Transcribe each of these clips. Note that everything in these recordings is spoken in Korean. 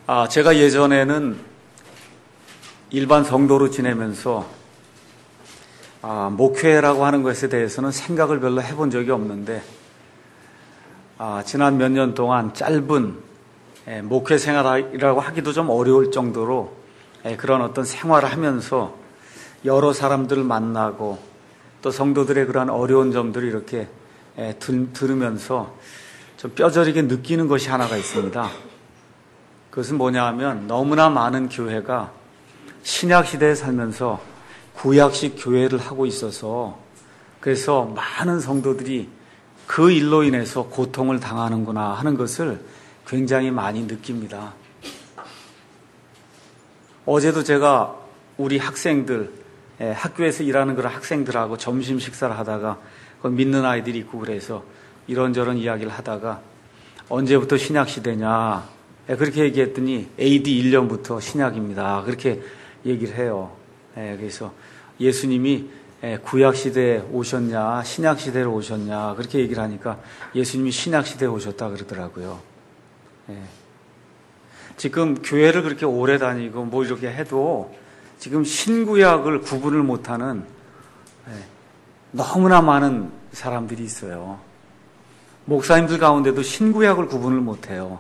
제가 예전에는 일반 성도로 지내면서 목회라고 하는 것에 대해서는 생각을 별로 해본 적이 없는데 지난 몇 년 동안 짧은 목회 생활이라고 하기도 좀 어려울 정도로 그런 어떤 생활을 하면서 여러 사람들을 만나고 또 성도들의 그런 어려운 점들을 이렇게 들으면서 좀 뼈저리게 느끼는 것이 하나가 있습니다. 그것은 뭐냐 하면 너무나 많은 교회가 신약시대에 살면서 구약식 교회를 하고 있어서 그래서 많은 성도들이 그 일로 인해서 고통을 당하는구나 하는 것을 굉장히 많이 느낍니다. 어제도 제가 우리 학생들, 학교에서 일하는 그런 학생들하고 점심 식사를 하다가 믿는 아이들이 있고 그래서 이런저런 이야기를 하다가 언제부터 신약시대냐 그렇게 얘기했더니 AD 1년부터 신약입니다. 그렇게 얘기를 해요. 그래서 예수님이 구약시대에 오셨냐 신약시대로 오셨냐 그렇게 얘기를 하니까 예수님이 신약시대에 오셨다 그러더라고요. 지금 교회를 그렇게 오래 다니고 뭐 이렇게 해도 지금 신구약을 구분을 못하는 너무나 많은 사람들이 있어요. 목사님들 가운데도 신구약을 구분을 못해요.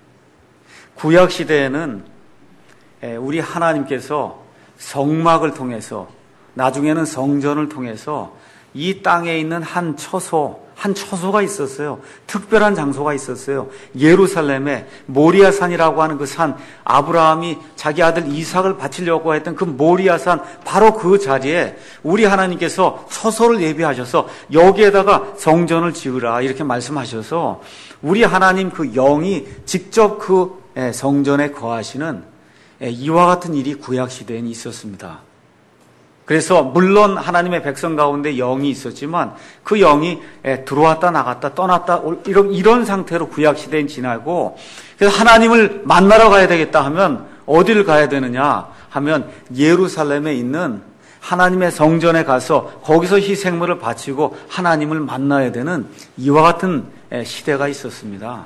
구약시대에는 우리 하나님께서 성막을 통해서 나중에는 성전을 통해서 이 땅에 있는 한 처소가 있었어요. 특별한 장소가 있었어요. 예루살렘에 모리아산이라고 하는 그 산, 아브라함이 자기 아들 이삭을 바치려고 했던 그 모리아산 바로 그 자리에 우리 하나님께서 처소를 예비하셔서 여기에다가 성전을 지으라 이렇게 말씀하셔서 우리 하나님 그 영이 직접 그 성전에 거하시는 이와 같은 일이 구약시대에는 있었습니다. 그래서 물론 하나님의 백성 가운데 영이 있었지만 그 영이 들어왔다 나갔다 떠났다 이런 상태로 구약시대엔 지나고 그래서 하나님을 만나러 가야 되겠다 하면 어디를 가야 되느냐 하면 예루살렘에 있는 하나님의 성전에 가서 거기서 희생물을 바치고 하나님을 만나야 되는 이와 같은 시대가 있었습니다.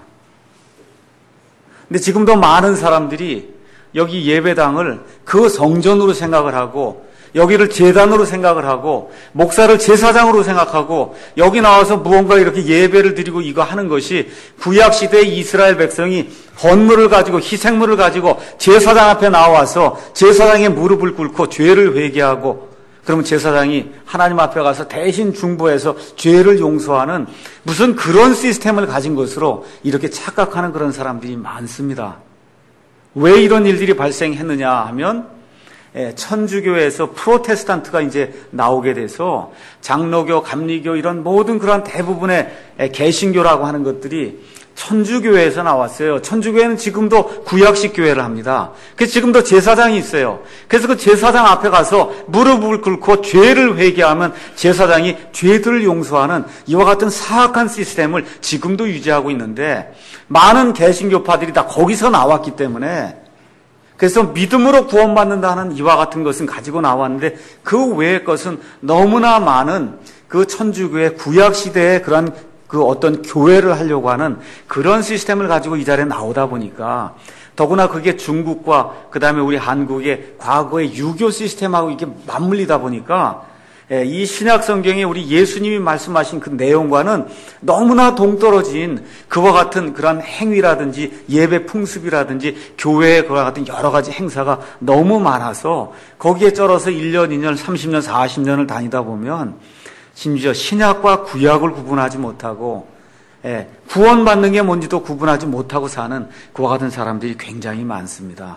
근데 지금도 많은 사람들이 여기 예배당을 그 성전으로 생각을 하고 여기를 제단으로 생각을 하고 목사를 제사장으로 생각하고 여기 나와서 무언가 이렇게 예배를 드리고 이거 하는 것이 구약시대의 이스라엘 백성이 헌물을 가지고 희생물을 가지고 제사장 앞에 나와서 제사장의 무릎을 꿇고 죄를 회개하고 그러면 제사장이 하나님 앞에 가서 대신 중보해서 죄를 용서하는 무슨 그런 시스템을 가진 것으로 이렇게 착각하는 그런 사람들이 많습니다. 왜 이런 일들이 발생했느냐 하면 천주교에서 프로테스탄트가 이제 나오게 돼서 장로교, 감리교 이런 모든 그런 대부분의 개신교라고 하는 것들이 천주교에서 나왔어요. 천주교회는 지금도 구약식 교회를 합니다. 그래서 지금도 제사장이 있어요. 그래서 그 제사장 앞에 가서 무릎을 꿇고 죄를 회개하면 제사장이 죄들을 용서하는 이와 같은 사악한 시스템을 지금도 유지하고 있는데 많은 개신교파들이 다 거기서 나왔기 때문에 그래서 믿음으로 구원받는다는 이와 같은 것은 가지고 나왔는데 그 외의 것은 너무나 많은 그 천주교의 구약시대의 그런 그 어떤 교회를 하려고 하는 그런 시스템을 가지고 이 자리에 나오다 보니까 더구나 그게 중국과 그 다음에 우리 한국의 과거의 유교 시스템하고 이게 맞물리다 보니까 이 신약 성경에 우리 예수님이 말씀하신 그 내용과는 너무나 동떨어진 그와 같은 그런 행위라든지 예배 풍습이라든지 교회의 그와 같은 여러 가지 행사가 너무 많아서 거기에 쩔어서 1년, 2년, 30년, 40년을 다니다 보면 심지어 신약과 구약을 구분하지 못하고 구원받는 게 뭔지도 구분하지 못하고 사는 그와 같은 사람들이 굉장히 많습니다.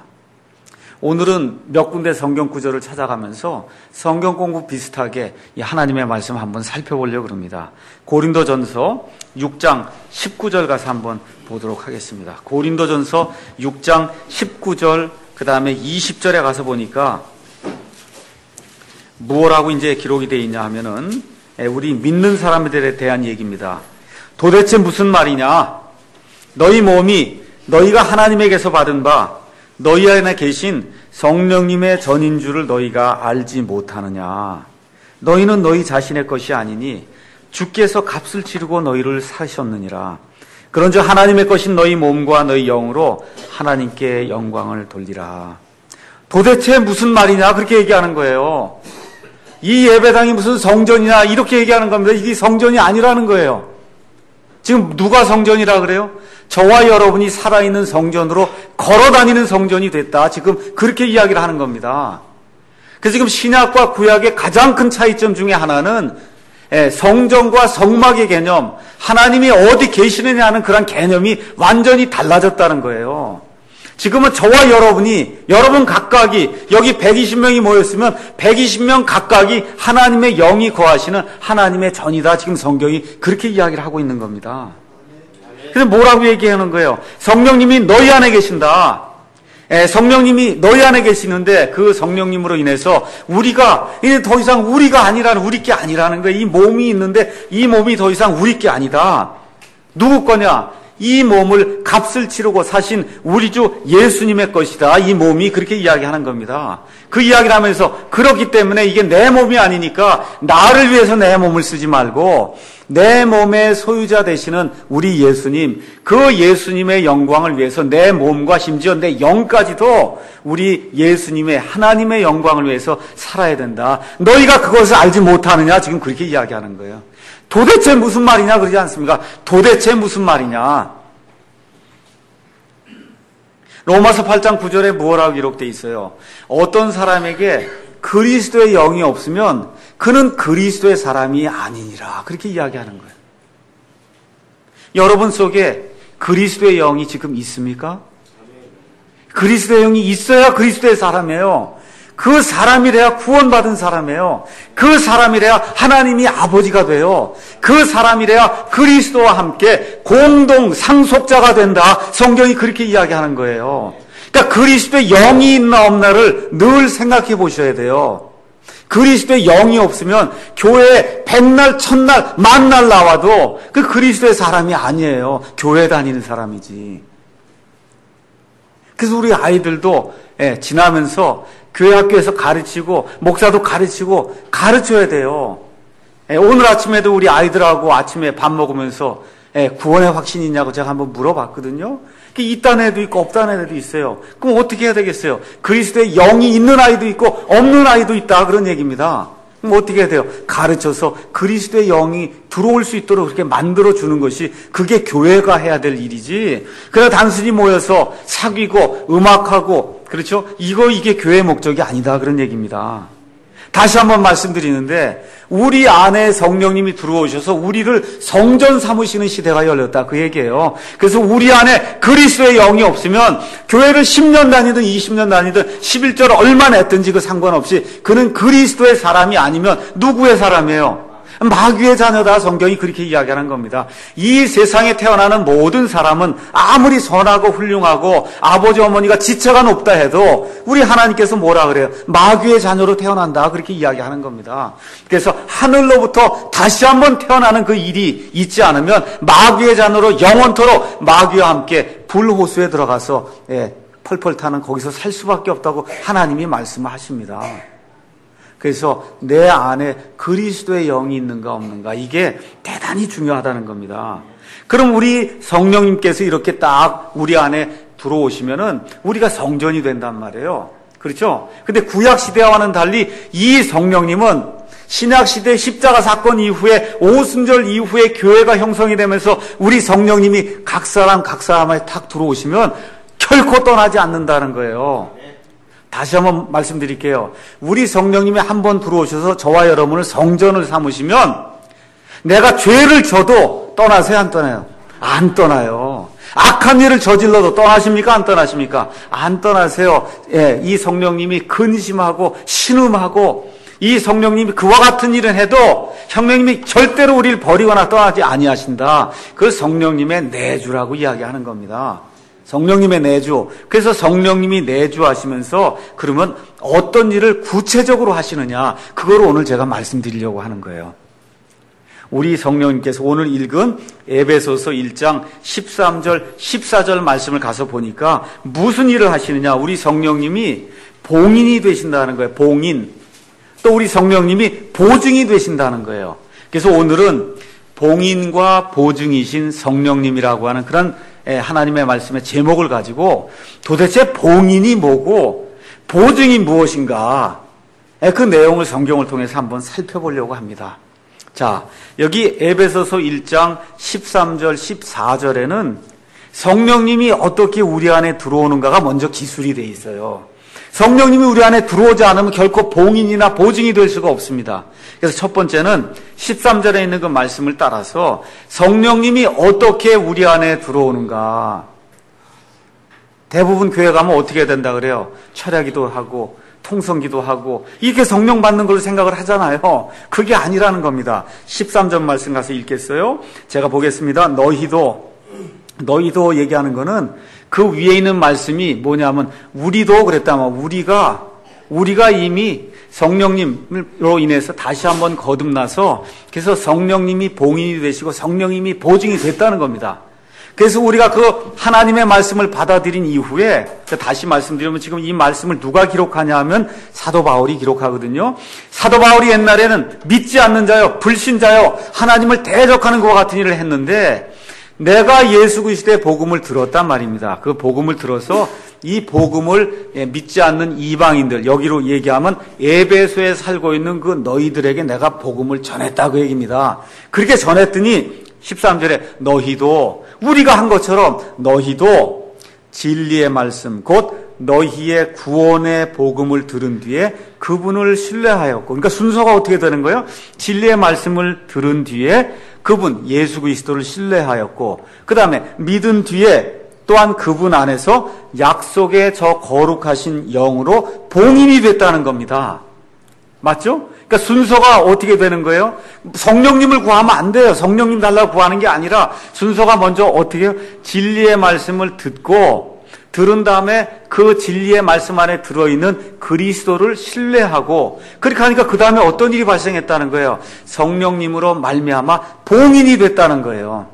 오늘은 몇 군데 성경 구절을 찾아가면서 성경 공부 비슷하게 이 하나님의 말씀 한번 살펴보려고 합니다. 고린도전서 6장 19절 가서 한번 보도록 하겠습니다. 고린도전서 6장 19절 그 다음에 20절에 가서 보니까 무엇라고 이제 기록이 되어 있냐 하면은 우리 믿는 사람들에 대한 얘기입니다. 도대체 무슨 말이냐? 너희 몸이 너희가 하나님에게서 받은 바 너희 안에 계신 성령님의 전인 줄을 너희가 알지 못하느냐? 너희는 너희 자신의 것이 아니니 주께서 값을 치르고 너희를 사셨느니라. 그런즉 하나님의 것인 너희 몸과 너희 영으로 하나님께 영광을 돌리라. 도대체 무슨 말이냐 그렇게 얘기하는 거예요. 이 예배당이 무슨 성전이냐 이렇게 얘기하는 겁니다. 이게 성전이 아니라는 거예요. 지금 누가 성전이라 그래요? 저와 여러분이 살아있는 성전으로 걸어다니는 성전이 됐다. 지금 그렇게 이야기를 하는 겁니다. 그래서 지금 신약과 구약의 가장 큰 차이점 중에 하나는 성전과 성막의 개념, 하나님이 어디 계시느냐는 그런 개념이 완전히 달라졌다는 거예요. 지금은 저와 여러분 각각이 여기 120명이 모였으면 120명 각각이 하나님의 영이 거하시는 하나님의 전이다. 지금 성경이 그렇게 이야기를 하고 있는 겁니다. 그래서 뭐라고 얘기하는 거예요? 성령님이 너희 안에 계신다. 성령님이 너희 안에 계시는데 그 성령님으로 인해서 우리가 이제 더 이상 우리가 아니라는 우리 게 아니라는 거예요. 이 몸이 있는데 이 몸이 더 이상 우리 게 아니다. 누구 거냐? 이 몸을 값을 치르고 사신 우리 주 예수님의 것이다. 이 몸이 그렇게 이야기하는 겁니다. 그 이야기를 하면서 그렇기 때문에 이게 내 몸이 아니니까 나를 위해서 내 몸을 쓰지 말고 내 몸의 소유자 되시는 우리 예수님, 그 예수님의 영광을 위해서 내 몸과 심지어 내 영까지도 우리 예수님의 하나님의 영광을 위해서 살아야 된다. 너희가 그것을 알지 못하느냐? 지금 그렇게 이야기하는 거예요. 도대체 무슨 말이냐 그러지 않습니까? 도대체 무슨 말이냐? 로마서 8장 9절에 뭐라고 기록되어 있어요? 어떤 사람에게 그리스도의 영이 없으면 그는 그리스도의 사람이 아니니라. 그렇게 이야기하는 거예요. 여러분 속에 그리스도의 영이 지금 있습니까? 그리스도의 영이 있어야 그리스도의 사람이에요. 그 사람이래야 구원받은 사람이에요. 그 사람이래야 하나님이 아버지가 돼요. 그 사람이래야 그리스도와 함께 공동 상속자가 된다. 성경이 그렇게 이야기하는 거예요. 그러니까 그리스도의 영이 있나 없나를 늘 생각해 보셔야 돼요. 그리스도의 영이 없으면 교회에 백날, 천날, 만날 나와도 그 그리스도의 사람이 아니에요. 교회 다니는 사람이지. 그래서 우리 아이들도 지나면서 교회 학교에서 가르치고 목사도 가르치고 가르쳐야 돼요. 오늘 아침에도 우리 아이들하고 아침에 밥 먹으면서 구원의 확신이 있냐고 제가 한번 물어봤거든요. 있다는 애도 있고 없다는 애도 있어요. 그럼 어떻게 해야 되겠어요? 그리스도의 영이 있는 아이도 있고 없는 아이도 있다 그런 얘기입니다. 그럼 어떻게 해야 돼요? 가르쳐서 그리스도의 영이 들어올 수 있도록 그렇게 만들어주는 것이 그게 교회가 해야 될 일이지. 그냥 단순히 모여서 사귀고 음악하고 그렇죠? 이게 교회의 목적이 아니다 그런 얘기입니다. 다시 한번 말씀드리는데 우리 안에 성령님이 들어오셔서 우리를 성전 삼으시는 시대가 열렸다 그 얘기예요. 그래서 우리 안에 그리스도의 영이 없으면 교회를 10년 다니든 20년 다니든 11절 얼마나 했든지 그 상관없이 그는 그리스도의 사람이 아니면 누구의 사람이에요? 마귀의 자녀다. 성경이 그렇게 이야기하는 겁니다. 이 세상에 태어나는 모든 사람은 아무리 선하고 훌륭하고 아버지 어머니가 지체가 높다 해도 우리 하나님께서 뭐라 그래요? 마귀의 자녀로 태어난다 그렇게 이야기하는 겁니다. 그래서 하늘로부터 다시 한번 태어나는 그 일이 있지 않으면 마귀의 자녀로 영원토록 마귀와 함께 불호수에 들어가서 펄펄 타는 거기서 살 수밖에 없다고 하나님이 말씀하십니다. 그래서 내 안에 그리스도의 영이 있는가 없는가 이게 대단히 중요하다는 겁니다. 그럼 우리 성령님께서 이렇게 딱 우리 안에 들어오시면은 우리가 성전이 된단 말이에요. 그렇죠? 근데 구약 시대와는 달리 이 성령님은 신약 시대 십자가 사건 이후에 오순절 이후에 교회가 형성이 되면서 우리 성령님이 각 사람에 탁 들어오시면 결코 떠나지 않는다는 거예요. 다시 한번 말씀드릴게요. 우리 성령님이 한번 들어오셔서 저와 여러분을 성전을 삼으시면 내가 죄를 져도 떠나세요? 안 떠나요? 안 떠나요. 악한 일을 저질러도 떠나십니까? 안 떠나십니까? 안 떠나세요. 이 성령님이 근심하고 신음하고 이 성령님이 그와 같은 일을 해도 성령님이 절대로 우리를 버리거나 떠나지 아니하신다. 그 성령님의 내주라고 이야기하는 겁니다. 성령님의 내주. 그래서 성령님이 내주하시면서 그러면 어떤 일을 구체적으로 하시느냐. 그걸 오늘 제가 말씀드리려고 하는 거예요. 우리 성령님께서 오늘 읽은 에베소서 1장 13절, 14절 말씀을 가서 보니까 무슨 일을 하시느냐. 우리 성령님이 봉인이 되신다는 거예요. 봉인. 또 우리 성령님이 보증이 되신다는 거예요. 그래서 오늘은 봉인과 보증이신 성령님이라고 하는 그런 하나님의 말씀의 제목을 가지고 도대체 봉인이 뭐고 보증이 무엇인가, 그 내용을 성경을 통해서 한번 살펴보려고 합니다. 자, 여기 에베소서 1장 13절 14절에는 성령님이 어떻게 우리 안에 들어오는가가 먼저 기술이 돼 있어요. 성령님이 우리 안에 들어오지 않으면 결코 봉인이나 보증이 될 수가 없습니다. 그래서 첫 번째는 13절에 있는 그 말씀을 따라서 성령님이 어떻게 우리 안에 들어오는가. 대부분 교회 가면 어떻게 된다 그래요? 철야기도 하고 통성기도 하고 이렇게 성령 받는 걸로 생각을 하잖아요. 그게 아니라는 겁니다. 13절 말씀 가서 읽겠어요? 제가 보겠습니다. 너희도 얘기하는 거는 그 위에 있는 말씀이 뭐냐면 우리도 그랬다면 우리가 이미 성령님으로 인해서 다시 한번 거듭나서 그래서 성령님이 봉인이 되시고 성령님이 보증이 됐다는 겁니다. 그래서 우리가 그 하나님의 말씀을 받아들인 이후에 다시 말씀드리면 지금 이 말씀을 누가 기록하냐 하면 사도 바울이 기록하거든요. 사도 바울이 옛날에는 믿지 않는 자요, 불신자요, 하나님을 대적하는 것과 같은 일을 했는데 내가 예수 그리스도의 복음을 들었단 말입니다. 그 복음을 들어서 이 복음을 믿지 않는 이방인들, 여기로 얘기하면 에베소에 살고 있는 그 너희들에게 내가 복음을 전했다 그 얘기입니다. 그렇게 전했더니 13절에 너희도 우리가 한 것처럼 너희도 진리의 말씀 곧 너희의 구원의 복음을 들은 뒤에 그분을 신뢰하였고, 그러니까 순서가 어떻게 되는 거예요? 진리의 말씀을 들은 뒤에 그분 예수 그리스도를 신뢰하였고, 그 다음에 믿은 뒤에 또한 그분 안에서 약속의 저 거룩하신 영으로 봉인이 됐다는 겁니다. 맞죠? 그러니까 순서가 어떻게 되는 거예요? 성령님을 구하면 안 돼요. 성령님 달라고 구하는 게 아니라 순서가 먼저 어떻게 해요? 진리의 말씀을 듣고 들은 다음에 그 진리의 말씀 안에 들어있는 그리스도를 신뢰하고, 그렇게 하니까 그 다음에 어떤 일이 발생했다는 거예요? 성령님으로 말미암아 봉인이 됐다는 거예요.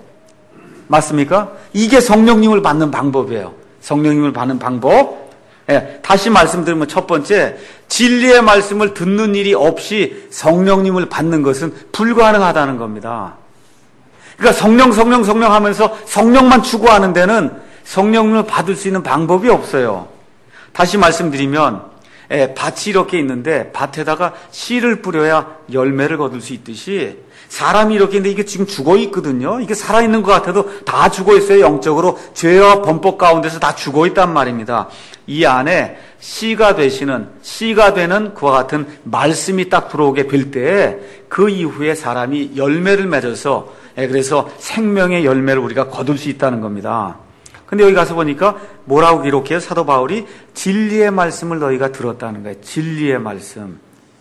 맞습니까? 이게 성령님을 받는 방법이에요. 성령님을 받는 방법. 다시 말씀드리면 첫 번째, 진리의 말씀을 듣는 일이 없이 성령님을 받는 것은 불가능하다는 겁니다. 그러니까 성령 하면서 성령만 추구하는 데는 성령님을 받을 수 있는 방법이 없어요. 다시 말씀드리면 밭이 이렇게 있는데 밭에다가 씨를 뿌려야 열매를 거둘 수 있듯이 사람이 이렇게 있는데 이게 지금 죽어 있거든요. 이게 살아있는 것 같아도 다 죽어 있어요. 영적으로 죄와 범법 가운데서 다 죽어 있단 말입니다. 이 안에 씨가 되는 그와 같은 말씀이 딱 들어오게 될 때 그 이후에 사람이 열매를 맺어서 그래서 생명의 열매를 우리가 거둘 수 있다는 겁니다. 근데 여기 가서 보니까 뭐라고 기록해요? 사도 바울이 진리의 말씀을 너희가 들었다는 거예요. 진리의 말씀.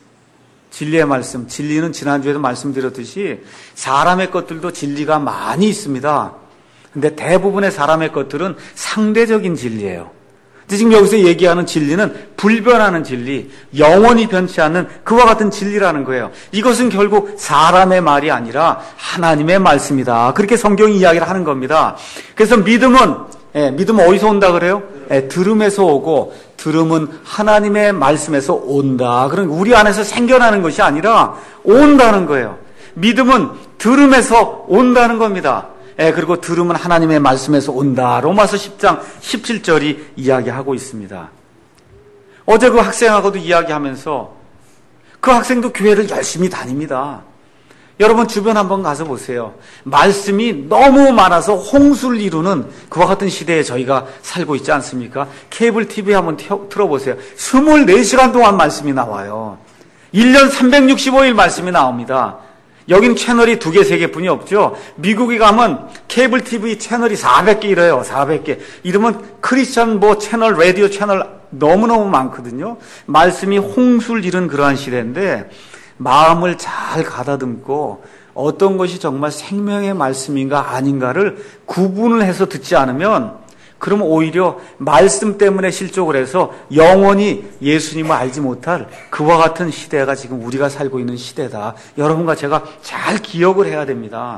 진리는 지난주에도 말씀드렸듯이 사람의 것들도 진리가 많이 있습니다. 근데 대부분의 사람의 것들은 상대적인 진리예요. 근데 지금 여기서 얘기하는 진리는 불변하는 진리, 영원히 변치 않는 그와 같은 진리라는 거예요. 이것은 결국 사람의 말이 아니라 하나님의 말씀이다. 그렇게 성경이 이야기를 하는 겁니다. 그래서 믿음은 어디서 온다 그래요? 들음에서 오고, 들음은 하나님의 말씀에서 온다. 그러니까 우리 안에서 생겨나는 것이 아니라 온다는 거예요. 믿음은 들음에서 온다는 겁니다. 그리고 들음은 하나님의 말씀에서 온다. 로마서 10장 17절이 이야기하고 있습니다. 어제 그 학생하고도 이야기하면서 그 학생도 교회를 열심히 다닙니다. 여러분 주변 한번 가서 보세요. 말씀이 너무 많아서 홍수를 이루는 그와 같은 시대에 저희가 살고 있지 않습니까? 케이블 TV 한번 틀어보세요. 24시간 동안 말씀이 나와요. 1년 365일 말씀이 나옵니다. 여긴 채널이 2개, 3개 뿐이 없죠. 미국에 가면 케이블 TV 채널이 400개 이래요. 400개. 이러면 크리스천 채널, 라디오 채널 너무너무 많거든요. 말씀이 홍수를 이룬 그러한 시대인데 마음을 잘 가다듬고 어떤 것이 정말 생명의 말씀인가 아닌가를 구분을 해서 듣지 않으면 그러면 오히려 말씀 때문에 실족을 해서 영원히 예수님을 알지 못할 그와 같은 시대가 지금 우리가 살고 있는 시대다. 여러분과 제가 잘 기억을 해야 됩니다.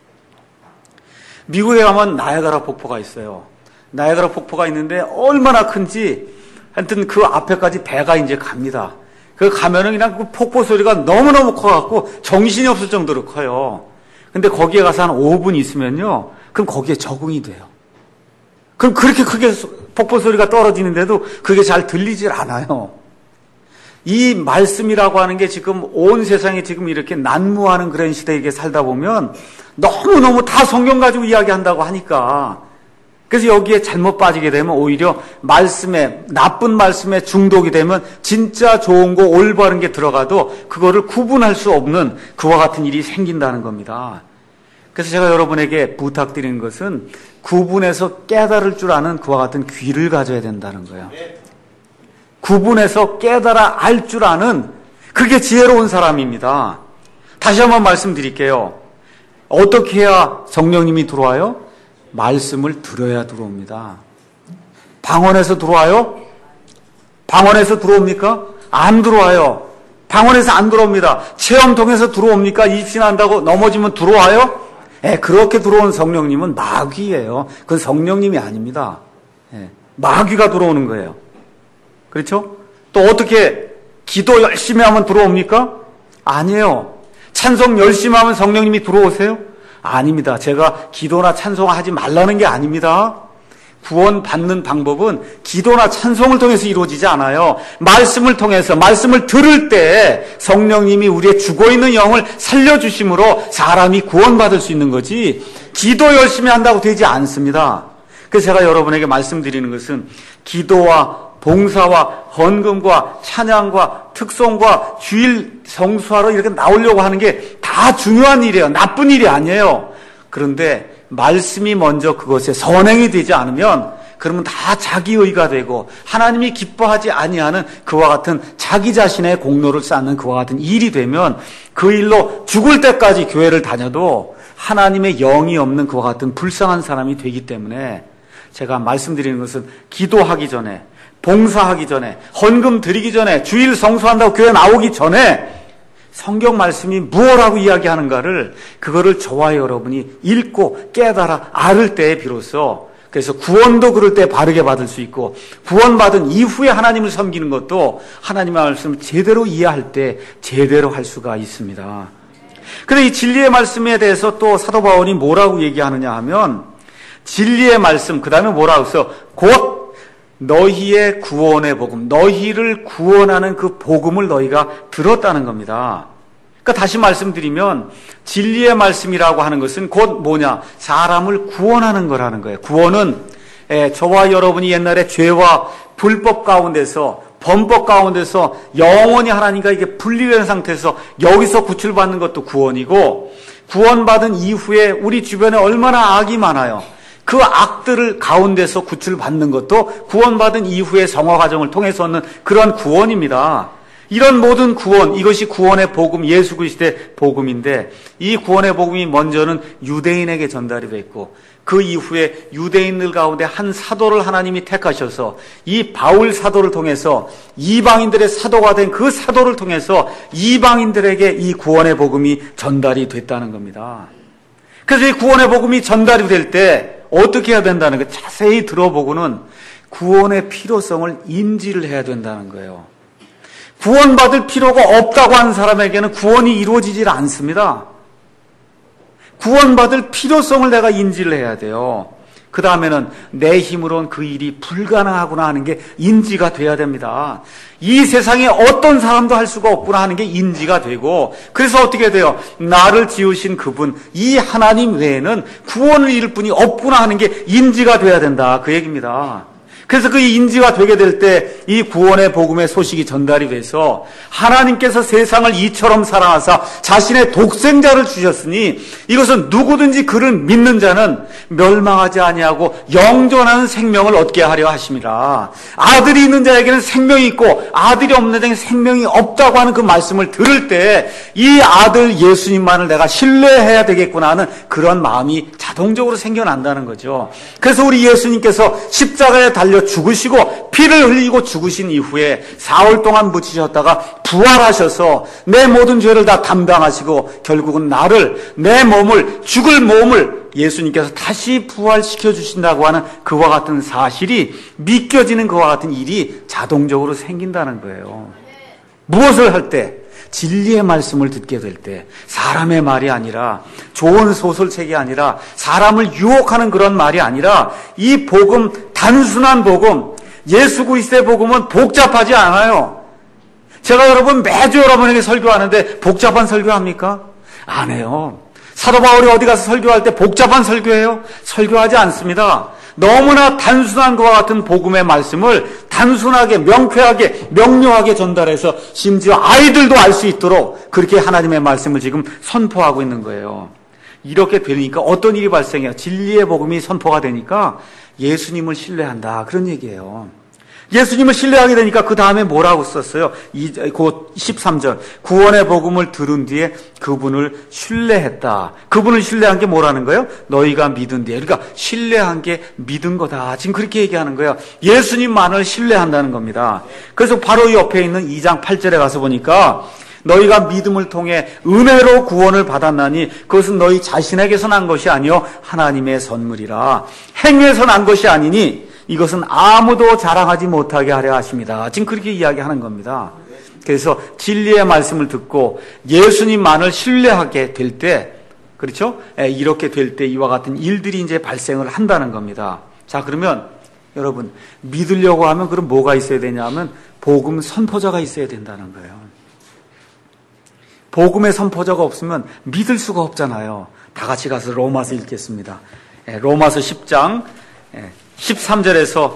미국에 가면 나야가라 폭포가 있어요. 나야가라 폭포가 있는데 얼마나 큰지 하여튼 그 앞에까지 배가 이제 갑니다. 그 가면은 그냥 그 폭포 소리가 너무너무 커갖고 정신이 없을 정도로 커요. 근데 거기에 가서 한 5분 있으면요. 그럼 거기에 적응이 돼요. 그럼 그렇게 크게 폭포 소리가 떨어지는데도 그게 잘 들리질 않아요. 이 말씀이라고 하는 게 지금 온 세상에 지금 이렇게 난무하는 그런 시대에 살다 보면 너무너무 다 성경 가지고 이야기한다고 하니까 그래서 여기에 잘못 빠지게 되면 오히려 말씀에 나쁜 말씀에 중독이 되면 진짜 좋은 거 올바른 게 들어가도 그거를 구분할 수 없는 그와 같은 일이 생긴다는 겁니다. 그래서 제가 여러분에게 부탁드리는 것은 구분해서 깨달을 줄 아는 그와 같은 귀를 가져야 된다는 거예요. 구분해서 깨달아 알 줄 아는 그게 지혜로운 사람입니다. 다시 한번 말씀드릴게요. 어떻게 해야 성령님이 들어와요? 말씀을 들어야 들어옵니다. 방언에서 들어와요? 방언에서 들어옵니까? 안 들어와요. 방언에서 안 들어옵니다. 체험 통해서 들어옵니까? 입신한다고 넘어지면 들어와요? 그렇게 들어오는 성령님은 마귀예요. 그건 성령님이 아닙니다. 마귀가 들어오는 거예요. 그렇죠? 또 어떻게 기도 열심히 하면 들어옵니까? 아니에요. 찬송 열심히 하면 성령님이 들어오세요? 아닙니다. 제가 기도나 찬송하지 말라는 게 아닙니다. 구원 받는 방법은 기도나 찬송을 통해서 이루어지지 않아요. 말씀을 통해서 말씀을 들을 때 성령님이 우리의 죽어있는 영을 살려주심으로 사람이 구원받을 수 있는 거지 기도 열심히 한다고 되지 않습니다. 그래서 제가 여러분에게 말씀드리는 것은 기도와 봉사와 헌금과 찬양과 특송과 주일 성수하러 이렇게 나오려고 하는 게 다 중요한 일이에요. 나쁜 일이 아니에요. 그런데 말씀이 먼저 그것에 선행이 되지 않으면 그러면 다 자기의가 되고 하나님이 기뻐하지 아니하는 그와 같은 자기 자신의 공로를 쌓는 그와 같은 일이 되면 그 일로 죽을 때까지 교회를 다녀도 하나님의 영이 없는 그와 같은 불쌍한 사람이 되기 때문에 제가 말씀드리는 것은 기도하기 전에 봉사하기 전에 헌금 드리기 전에 주일 성수한다고 교회 나오기 전에 성경 말씀이 무엇라고 이야기하는가를 그거를 저와 여러분이 읽고 깨달아 알을 때에 비로소 그래서 구원도 그럴 때 바르게 받을 수 있고 구원받은 이후에 하나님을 섬기는 것도 하나님의 말씀을 제대로 이해할 때 제대로 할 수가 있습니다. 그런데 이 진리의 말씀에 대해서 또 사도 바울이 뭐라고 얘기하느냐 하면 진리의 말씀 그 다음에 뭐라고 해서 곧 너희의 구원의 복음, 너희를 구원하는 그 복음을 너희가 들었다는 겁니다. 그러니까 다시 말씀드리면 진리의 말씀이라고 하는 것은 곧 뭐냐? 사람을 구원하는 거라는 거예요. 구원은 저와 여러분이 옛날에 죄와 불법 가운데서 범법 가운데서 영원히 하나님과 이게 분리된 상태에서 여기서 구출받는 것도 구원이고 구원받은 이후에 우리 주변에 얼마나 악이 많아요. 그 악들을 가운데서 구출받는 것도 구원받은 이후의 성화 과정을 통해서 얻는 그런 구원입니다. 이런 모든 구원, 이것이 구원의 복음, 예수 그리스도의 복음인데 이 구원의 복음이 먼저는 유대인에게 전달이 됐고 그 이후에 유대인들 가운데 한 사도를 하나님이 택하셔서 이 바울 사도를 통해서 이방인들의 사도가 된 그 사도를 통해서 이방인들에게 이 구원의 복음이 전달이 됐다는 겁니다. 그래서 이 구원의 복음이 전달이 될 때 어떻게 해야 된다는 거 자세히 들어보고는 구원의 필요성을 인지를 해야 된다는 거예요. 구원받을 필요가 없다고 하는 사람에게는 구원이 이루어지질 않습니다. 구원받을 필요성을 내가 인지를 해야 돼요. 그 다음에는 내 힘으로는 그 일이 불가능하구나 하는 게 인지가 돼야 됩니다. 이 세상에 어떤 사람도 할 수가 없구나 하는 게 인지가 되고 그래서 어떻게 돼요? 나를 지으신 그분, 이 하나님 외에는 구원을 이룰 분이 없구나 하는 게 인지가 돼야 된다. 그 얘기입니다. 그래서 그 인지가 되게 될 때 이 구원의 복음의 소식이 전달이 돼서 하나님께서 세상을 이처럼 사랑하사 자신의 독생자를 주셨으니 이것은 누구든지 그를 믿는 자는 멸망하지 아니하고 영존하는 생명을 얻게 하려 하심이라. 아들이 있는 자에게는 생명이 있고 아들이 없는 자에게는 생명이 없다고 하는 그 말씀을 들을 때 이 아들 예수님만을 내가 신뢰해야 되겠구나 하는 그런 마음이 자동적으로 생겨난다는 거죠. 그래서 우리 예수님께서 십자가에 달려 죽으시고 피를 흘리고 죽으신 이후에 4월 동안 묻히셨다가 부활하셔서 내 모든 죄를 다 담당하시고 결국은 나를 내 몸을 죽을 몸을 예수님께서 다시 부활시켜 주신다고 하는 그와 같은 사실이 믿겨지는 그와 같은 일이 자동적으로 생긴다는 거예요. 무엇을 할 때? 진리의 말씀을 듣게 될 때, 사람의 말이 아니라, 좋은 소설책이 아니라, 사람을 유혹하는 그런 말이 아니라, 이 복음, 단순한 복음, 예수 그리스도의 복음은 복잡하지 않아요. 제가 매주 여러분에게 설교하는데 복잡한 설교합니까? 안 해요. 사도 바울이 어디 가서 설교할 때 복잡한 설교해요? 설교하지 않습니다. 너무나 단순한 것과 같은 복음의 말씀을 단순하게, 명쾌하게, 명료하게 전달해서 심지어 아이들도 알 수 있도록 그렇게 하나님의 말씀을 지금 선포하고 있는 거예요. 이렇게 되니까 어떤 일이 발생해요? 진리의 복음이 선포가 되니까 예수님을 신뢰한다. 그런 얘기예요. 예수님을 신뢰하게 되니까 그 다음에 뭐라고 썼어요? 곧 13절. 구원의 복음을 들은 뒤에 그분을 신뢰했다. 그분을 신뢰한 게 뭐라는 거예요? 너희가 믿은 뒤에. 그러니까 신뢰한 게 믿은 거다. 지금 그렇게 얘기하는 거예요. 예수님만을 신뢰한다는 겁니다. 그래서 바로 옆에 있는 2장 8절에 가서 보니까 너희가 믿음을 통해 은혜로 구원을 받았나니 그것은 너희 자신에게서 난 것이 아니요 하나님의 선물이라. 행위에서 난 것이 아니니 이것은 아무도 자랑하지 못하게 하려 하십니다. 지금 그렇게 이야기하는 겁니다. 그래서 진리의 말씀을 듣고 예수님만을 신뢰하게 될 때, 그렇죠? 이렇게 될 때 이와 같은 일들이 이제 발생을 한다는 겁니다. 자, 그러면 여러분, 믿으려고 하면 그럼 뭐가 있어야 되냐면 복음 선포자가 있어야 된다는 거예요. 복음의 선포자가 없으면 믿을 수가 없잖아요. 다 같이 가서 로마서 읽겠습니다. 로마서 10장 13절에서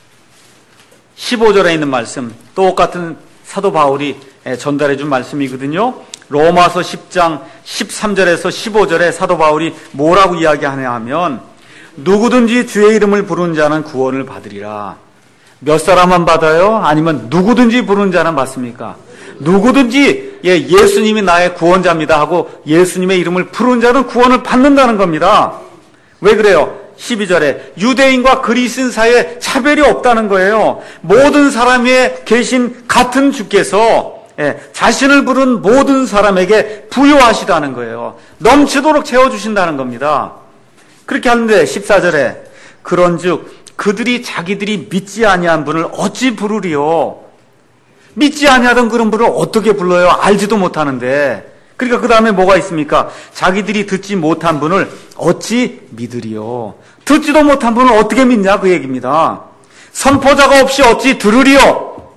15절에 있는 말씀, 똑같은 사도 바울이 전달해 준 말씀이거든요. 로마서 10장 13절에서 15절에 사도 바울이 뭐라고 이야기하냐 하면 누구든지 주의 이름을 부르는 자는 구원을 받으리라. 몇 사람만 받아요? 아니면 누구든지 부르는 자는 받습니까? 누구든지 예수님이 나의 구원자입니다 하고 예수님의 이름을 부르는 자는 구원을 받는다는 겁니다. 왜 그래요? 12절에 유대인과 그리스인 사이에 차별이 없다는 거예요. 모든 사람에 계신 같은 주께서 자신을 부른 모든 사람에게 부여하시다는 거예요. 넘치도록 채워주신다는 겁니다. 그렇게 하는데 14절에 그런즉 그들이 자기들이 믿지 아니한 분을 어찌 부르리요? 믿지 아니하던 그런 분을 어떻게 불러요? 알지도 못하는데. 그러니까 그 다음에 뭐가 있습니까? 자기들이 듣지 못한 분을 어찌 믿으리요? 듣지도 못한 분을 어떻게 믿냐? 그 얘기입니다. 선포자가 없이 어찌 들으리요?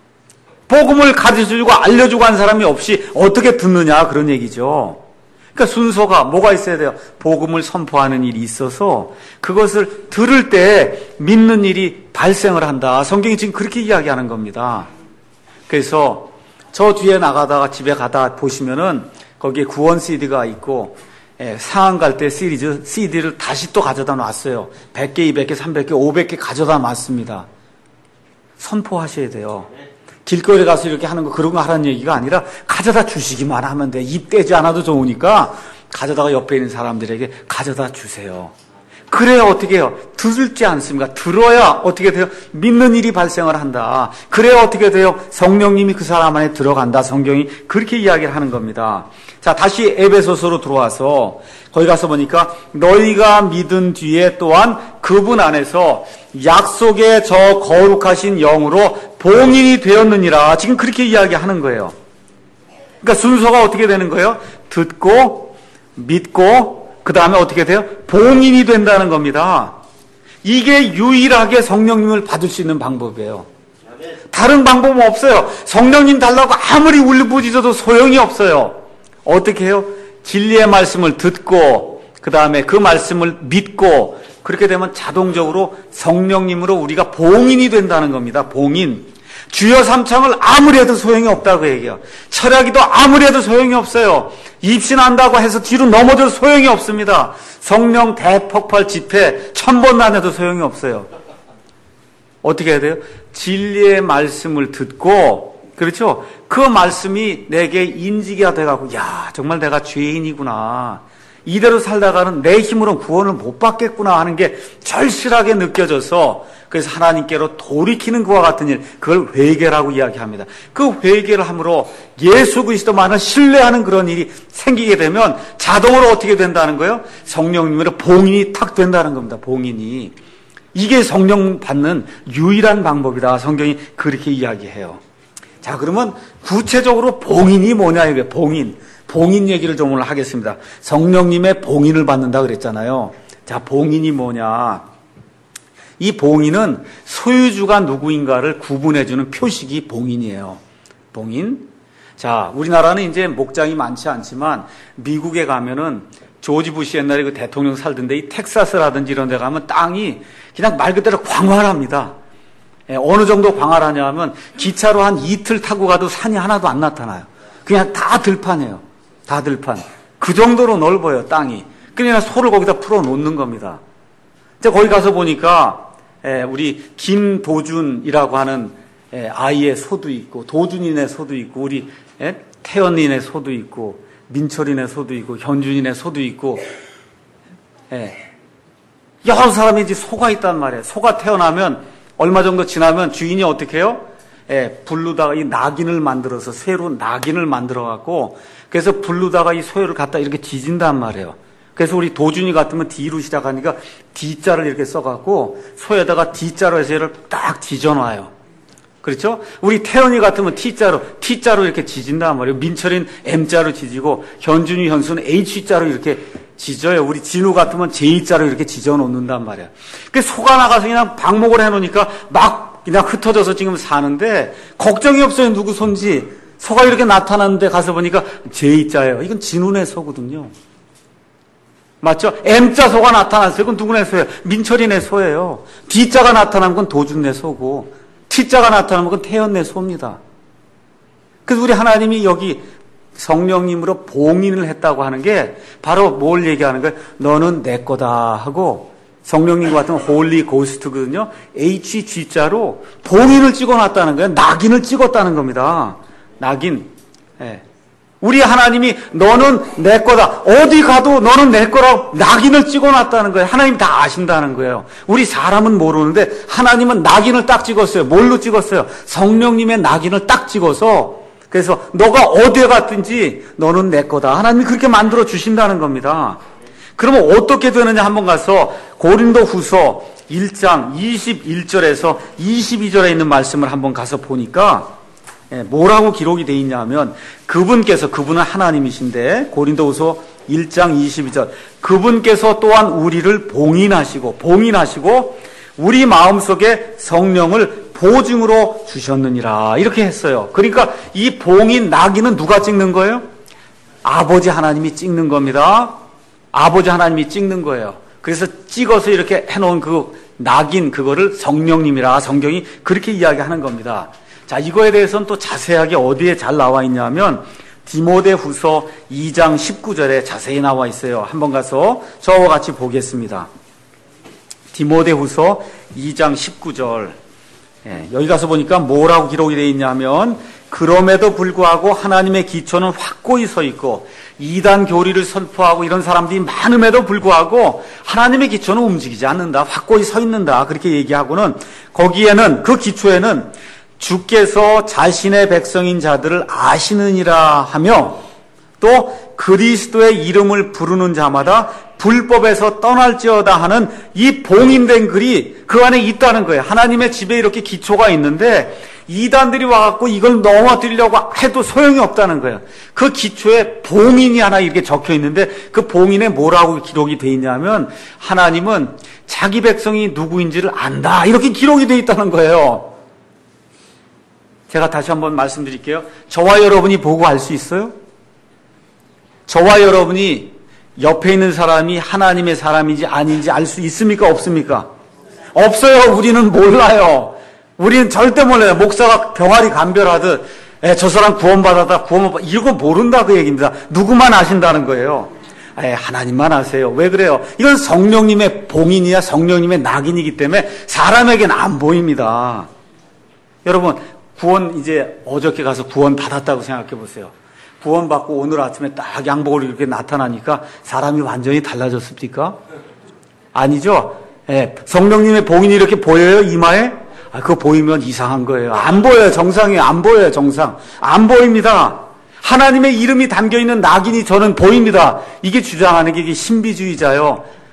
복음을 가르쳐주고 알려주고 한 사람이 없이 어떻게 듣느냐? 그런 얘기죠. 그러니까 순서가 뭐가 있어야 돼요? 복음을 선포하는 일이 있어서 그것을 들을 때 믿는 일이 발생을 한다. 성경이 지금 그렇게 이야기하는 겁니다. 그래서 저 뒤에 나가다가 집에 가다 보시면은 거기에 구원 CD가 있고 상황 갈 때 시리즈 CD를 다시 또 가져다 놨어요. 100개, 200개, 300개, 500개 가져다 놨습니다. 선포하셔야 돼요. 길거리 가서 이렇게 하는 거 그런 거 하라는 얘기가 아니라 가져다 주시기만 하면 돼. 입 떼지 않아도 좋으니까 가져다가 옆에 있는 사람들에게 가져다 주세요. 그래야 어떻게 해요? 들지 않습니까? 들어야 어떻게 돼요? 믿는 일이 발생을 한다. 그래야 어떻게 돼요? 성령님이 그 사람 안에 들어간다. 성경이 그렇게 이야기를 하는 겁니다. 자, 다시 에베소서로 들어와서 거기 가서 보니까 너희가 믿은 뒤에 또한 그분 안에서 약속의 저 거룩하신 영으로 봉인이 되었느니라. 지금 그렇게 이야기하는 거예요. 그러니까 순서가 어떻게 되는 거예요? 듣고 믿고 그 다음에 어떻게 돼요? 봉인이 된다는 겁니다. 이게 유일하게 성령님을 받을 수 있는 방법이에요. 다른 방법은 없어요. 성령님 달라고 아무리 울부짖어도 소용이 없어요. 어떻게 해요? 진리의 말씀을 듣고 그 다음에 그 말씀을 믿고 그렇게 되면 자동적으로 성령님으로 우리가 봉인이 된다는 겁니다. 봉인. 주여 삼창을 아무리 해도 소용이 없다고 얘기해요. 철야기도 아무리 해도 소용이 없어요. 입신한다고 해서 뒤로 넘어져도 소용이 없습니다. 성령 대폭발 집회 1000번 다녀도 소용이 없어요. 어떻게 해야 돼요? 진리의 말씀을 듣고, 그렇죠? 그 말씀이 내게 인지가 돼가고, 야, 정말 내가 죄인이구나. 이대로 살다가는 내 힘으로는 구원을 못 받겠구나 하는 게 절실하게 느껴져서 그래서 하나님께로 돌이키는 그와 같은 일, 그걸 회개라고 이야기합니다. 그 회개를 함으로 예수 그리스도만을 신뢰하는 그런 일이 생기게 되면 자동으로 어떻게 된다는 거예요? 성령님으로 봉인이 탁 된다는 겁니다. 봉인이. 이게 성령 받는 유일한 방법이다. 성경이 그렇게 이야기해요. 자, 그러면 구체적으로 봉인이 뭐냐, 이게 봉인. 봉인 얘기를 좀 오늘 하겠습니다. 성령님의 봉인을 받는다 그랬잖아요. 자, 봉인이 뭐냐. 이 봉인은 소유주가 누구인가를 구분해주는 표식이 봉인이에요. 봉인. 자, 우리나라는 이제 목장이 많지 않지만 미국에 가면은 조지 부시 옛날에 그 대통령 살던데 이 텍사스라든지 이런 데 가면 땅이 그냥 말 그대로 광활합니다. 어느 정도 광활하냐 하면 기차로 한 이틀 타고 가도 산이 하나도 안 나타나요. 그냥 다 들판이에요. 다 들판. 그 정도로 넓어요, 땅이. 그냥 소를 거기다 풀어 놓는 겁니다. 이제 거기 가서 보니까 우리 김도준이라고 하는 아이의 소도 있고, 도준이네 소도 있고, 우리 태연이네 소도 있고, 민철이네 소도 있고, 현준이네 소도 있고, 여러 사람이 이제 소가 있단 말이에요. 소가 태어나면 얼마 정도 지나면 주인이 어떻게 해요? 불르다가 이 낙인을 만들어서 새로 낙인을 만들어 갖고 그래서 불르다가 이 소를 갖다 이렇게 지진단 말이에요. 그래서 우리 도준이 같으면 D로 시작하니까 D자를 이렇게 써갖고 소에다가 D자로 해서 얘를 딱 지져놔요. 그렇죠? 우리 태연이 같으면 T자로 이렇게 지진단 말이에요. 민철이는 M자로 지지고 현준이, 현수는 H자로 이렇게 지져요. 우리 진우 같으면 J자로 이렇게 지져 놓는단 말이에요. 그래서 소가 나가서 그냥 방목을 해놓으니까 막 그냥 흩어져서 지금 사는데 걱정이 없어요. 누구 손지. 소가 이렇게 나타났는데 가서 보니까 J자예요. 이건 진우네 소거든요. 맞죠? M자 소가 나타났어요. 그건 누구네 소예요? 민철이네 소예요. D자가 나타나면 그건 도준네 소고 T자가 나타나면 그건 태연네 소입니다. 그래서 우리 하나님이 여기 성령님으로 봉인을 했다고 하는 게 바로 뭘 얘기하는 거예요? 너는 내 거다 하고 성령님 같은 홀리 고스트거든요. HG자로 봉인을 찍어놨다는 거예요. 낙인을 찍었다는 겁니다. 낙인. 우리 하나님이 너는 내 거다. 어디 가도 너는 내 거라고 낙인을 찍어놨다는 거예요. 하나님이 다 아신다는 거예요. 우리 사람은 모르는데 하나님은 낙인을 딱 찍었어요. 뭘로 찍었어요? 성령님의 낙인을 딱 찍어서 그래서 너가 어디에 갔든지 너는 내 거다. 하나님이 그렇게 만들어 주신다는 겁니다. 그러면 어떻게 되느냐 한번 가서 고린도 후서 1장 21절에서 22절에 있는 말씀을 한번 가서 보니까 뭐라고 기록이 되어 있냐면 그분은 하나님이신데 고린도후서 1장 22절 그분께서 또한 우리를 봉인하시고 우리 마음속에 성령을 보증으로 주셨느니라 이렇게 했어요. 그러니까 이 봉인 낙인은 누가 찍는 거예요? 아버지 하나님이 찍는 겁니다. 아버지 하나님이 찍는 거예요. 그래서 찍어서 이렇게 해놓은 그 낙인 그거를 성령님이라 성경이 그렇게 이야기하는 겁니다. 자, 이거에 대해서는 또 자세하게 어디에 잘 나와 있냐면 디모데후서 2장 19절에 자세히 나와 있어요. 한번 가서 저와 같이 보겠습니다. 디모데후서 2장 19절 여기 가서 보니까 뭐라고 기록이 되어 있냐면 그럼에도 불구하고 하나님의 기초는 확고히 서 있고 이단 교리를 선포하고 이런 사람들이 많음에도 불구하고 하나님의 기초는 움직이지 않는다. 확고히 서 있는다. 그렇게 얘기하고는 거기에는 그 기초에는 주께서 자신의 백성인 자들을 아시느니라 하며 또 그리스도의 이름을 부르는 자마다 불법에서 떠날지어다 하는 이 봉인된 글이 그 안에 있다는 거예요. 하나님의 집에 이렇게 기초가 있는데 이단들이 와갖고 이걸 넘어뜨리려고 해도 소용이 없다는 거예요. 그 기초에 봉인이 하나 이렇게 적혀 있는데 그 봉인에 뭐라고 기록이 돼 있냐면 하나님은 자기 백성이 누구인지를 안다 이렇게 기록이 돼 있다는 거예요. 제가 다시 한번 말씀드릴게요. 저와 여러분이 보고 알 수 있어요? 저와 여러분이 옆에 있는 사람이 하나님의 사람인지 아닌지 알 수 있습니까? 없습니까? 없어요. 우리는 몰라요. 우리는 절대 몰라요. 목사가 병아리 감별하듯 저 사람 구원받았다 이거 모른다 그 얘기입니다. 누구만 아신다는 거예요. 하나님만 아세요. 왜 그래요? 이건 성령님의 봉인이야 성령님의 낙인이기 때문에 사람에게는 안 보입니다. 여러분 구원 이제 어저께 가서 구원 받았다고 생각해 보세요. 구원 받고 오늘 아침에 딱 양복으로 이렇게 나타나니까 사람이 완전히 달라졌습니까? 아니죠? 성령님의 봉인이 이렇게 보여요 이마에? 그거 보이면 이상한 거예요. 안 보여요. 정상이 안 보여요. 정상 안 보입니다. 하나님의 이름이 담겨있는 낙인이 저는 보입니다. 이게 주장하는 게 이게 신비주의자요.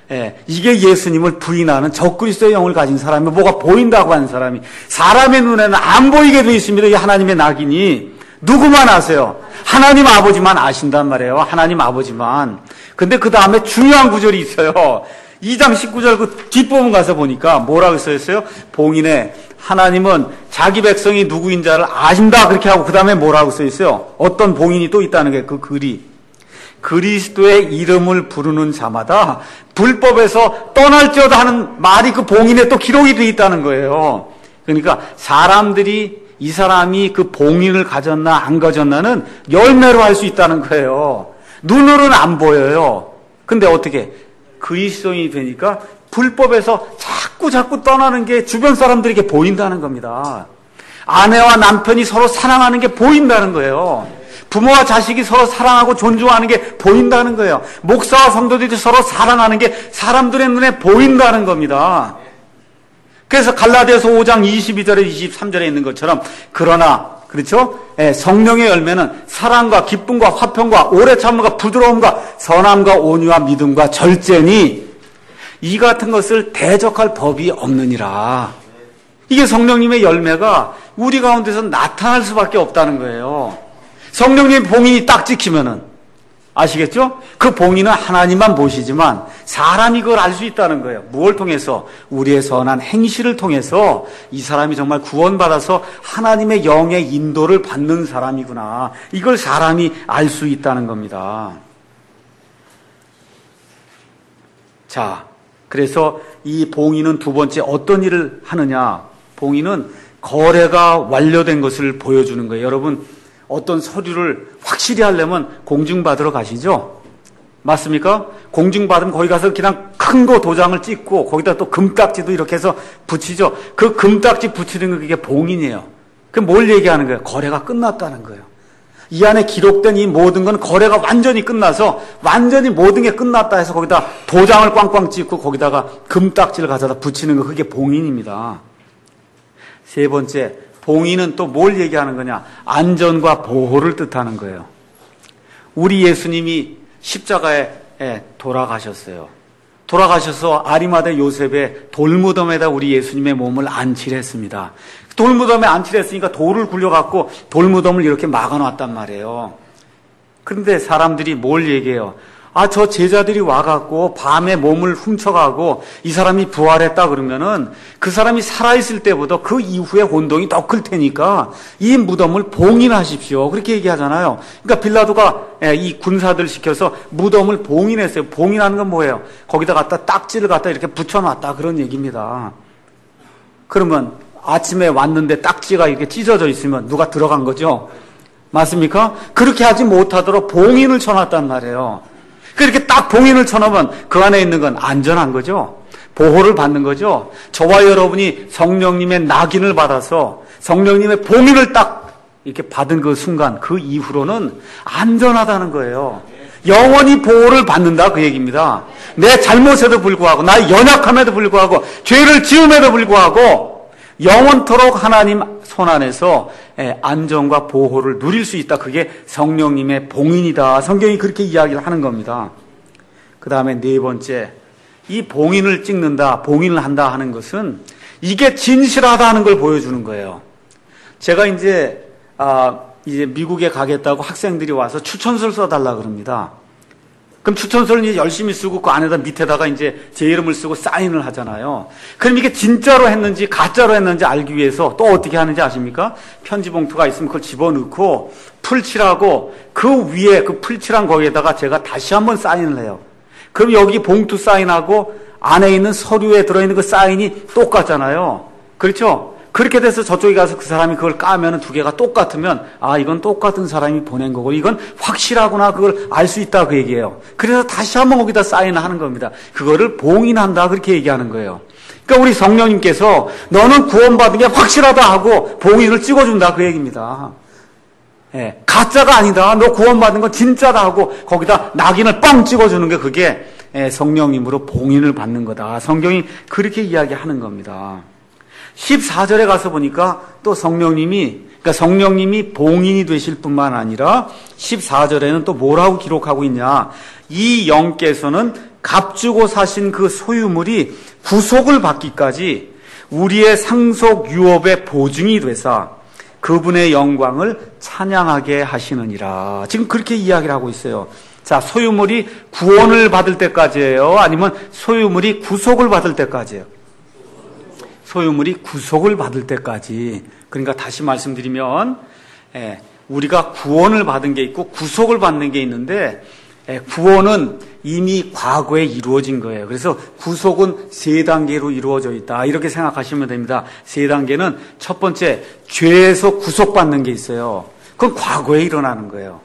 이게 예수님을 부인하는 적그리스도의 영을 가진 사람이 뭐가 보인다고 하는 사람이 사람의 눈에는 안 보이게 되어 있습니다. 이 하나님의 낙인이. 누구만 아세요? 하나님 아버지만 아신단 말이에요. 하나님 아버지만. 근데 그 다음에 중요한 구절이 있어요. 2장 19절 그 뒷부분 가서 보니까 뭐라고 써있어요? 봉인에 하나님은 자기 백성이 누구인 자를 아신다 그렇게 하고 그 다음에 뭐라고 써있어요? 어떤 봉인이 또 있다는 게 그 글이. 그리스도의 이름을 부르는 자마다 불법에서 떠날지어다 하는 말이 그 봉인에 또 기록이 되어 있다는 거예요. 그러니까 사람들이 이 사람이 그 봉인을 가졌나 안 가졌나는 열매로 할 수 있다는 거예요. 눈으로는 안 보여요. 근데 어떻게 그리스도인이 되니까 불법에서 자꾸 떠나는 게 주변 사람들에게 보인다는 겁니다. 아내와 남편이 서로 사랑하는 게 보인다는 거예요. 부모와 자식이 서로 사랑하고 존중하는 게 보인다는 거예요. 목사와 성도들이 서로 사랑하는 게 사람들의 눈에 보인다는 겁니다. 그래서 갈라디아서 5장 22절에 23절에 있는 것처럼 그러나 그렇죠? 성령의 열매는 사랑과 기쁨과 화평과 오래 참음과 부드러움과 선함과 온유와 믿음과 절제니 이 같은 것을 대적할 법이 없느니라. 이게 성령님의 열매가 우리 가운데서 나타날 수밖에 없다는 거예요. 성령님의 봉인이 딱 찍히면은 아시겠죠? 그 봉인은 하나님만 보시지만 사람이 그걸 알 수 있다는 거예요. 무엇을 통해서? 우리의 선한 행실을 통해서 이 사람이 정말 구원받아서 하나님의 영의 인도를 받는 사람이구나. 이걸 사람이 알 수 있다는 겁니다. 자, 그래서 이 봉인은 두 번째 어떤 일을 하느냐? 봉인은 거래가 완료된 것을 보여주는 거예요. 여러분, 어떤 서류를 확실히 하려면 공증받으러 가시죠? 맞습니까? 공증받으면 거기 가서 그냥 큰 거 도장을 찍고 거기다 또 금딱지도 이렇게 해서 붙이죠. 그 금딱지 붙이는 게 그게 봉인이에요. 그럼 뭘 얘기하는 거예요? 거래가 끝났다는 거예요. 이 안에 기록된 이 모든 건 거래가 완전히 끝나서 완전히 모든 게 끝났다 해서 거기다 도장을 꽝꽝 찍고 거기다가 금딱지를 가져다 붙이는 거 그게 봉인입니다. 세 번째, 봉인은 또 뭘 얘기하는 거냐? 안전과 보호를 뜻하는 거예요. 우리 예수님이 십자가에 돌아가셨어요. 돌아가셔서 아리마대 요셉의 돌무덤에다 우리 예수님의 몸을 안치를 했습니다. 돌무덤에 안치를 했으니까 돌을 굴려갖고 돌무덤을 이렇게 막아놨단 말이에요. 그런데 사람들이 뭘 얘기해요? 저 제자들이 와갖고 밤에 몸을 훔쳐가고 이 사람이 부활했다 그러면은 그 사람이 살아있을 때보다 그 이후에 혼동이 더 클 테니까 이 무덤을 봉인하십시오. 그렇게 얘기하잖아요. 그러니까 빌라도가 이 군사들 시켜서 무덤을 봉인했어요. 봉인하는 건 뭐예요? 거기다 갖다 딱지를 갖다 이렇게 붙여놨다 그런 얘기입니다. 그러면 아침에 왔는데 딱지가 이렇게 찢어져 있으면 누가 들어간 거죠? 맞습니까? 그렇게 하지 못하도록 봉인을 쳐놨단 말이에요. 그렇게 딱 봉인을 쳐놓으면 그 안에 있는 건 안전한 거죠. 보호를 받는 거죠. 저와 여러분이 성령님의 낙인을 받아서 성령님의 봉인을 딱 이렇게 받은 그 순간 그 이후로는 안전하다는 거예요. 영원히 보호를 받는다 그 얘기입니다. 내 잘못에도 불구하고 나의 연약함에도 불구하고 죄를 지음에도 불구하고 영원토록 하나님 손안에서 안전과 보호를 누릴 수 있다. 그게 성령님의 봉인이다. 성경이 그렇게 이야기를 하는 겁니다. 그 다음에 네 번째, 이 봉인을 찍는다, 봉인을 한다 하는 것은 이게 진실하다 하는 걸 보여주는 거예요. 제가 이제 미국에 가겠다고 학생들이 와서 추천서를 써달라 그럽니다. 그럼 추천서를 이제 열심히 쓰고 그 안에다 밑에다가 이제 제 이름을 쓰고 사인을 하잖아요. 그럼 이게 진짜로 했는지 가짜로 했는지 알기 위해서 또 어떻게 하는지 아십니까? 편지 봉투가 있으면 그걸 집어넣고 풀칠하고 그 위에 그 풀칠한 거기에다가 제가 다시 한번 사인을 해요. 그럼 여기 봉투 사인하고 안에 있는 서류에 들어있는 그 사인이 똑같잖아요. 그렇죠? 그렇게 돼서 저쪽에 가서 그 사람이 그걸 까면은 두 개가 똑같으면 이건 똑같은 사람이 보낸 거고 이건 확실하구나 그걸 알 수 있다 그 얘기예요. 그래서 다시 한번 거기다 사인을 하는 겁니다. 그거를 봉인한다 그렇게 얘기하는 거예요. 그러니까 우리 성령님께서 너는 구원받은 게 확실하다 하고 봉인을 찍어준다 그 얘기입니다. 가짜가 아니다. 너 구원받은 건 진짜다 하고 거기다 낙인을 뻥 찍어주는 게 그게 성령님으로 봉인을 받는 거다. 성경이 그렇게 이야기하는 겁니다. 14절에 가서 보니까 또 그러니까 성령님이 봉인이 되실 뿐만 아니라 14절에는 또 뭐라고 기록하고 있냐. 이 영께서는 값주고 사신 그 소유물이 구속을 받기까지 우리의 상속 유업의 보증이 되사 그분의 영광을 찬양하게 하시느니라. 지금 그렇게 이야기를 하고 있어요. 자, 소유물이 구원을 받을 때까지예요? 아니면 소유물이 구속을 받을 때까지예요? 소유물이 구속을 받을 때까지. 그러니까 다시 말씀드리면 우리가 구원을 받은 게 있고 구속을 받는 게 있는데 구원은 이미 과거에 이루어진 거예요. 그래서 구속은 세 단계로 이루어져 있다. 이렇게 생각하시면 됩니다. 세 단계는 첫 번째, 죄에서 구속받는 게 있어요. 그건 과거에 일어나는 거예요.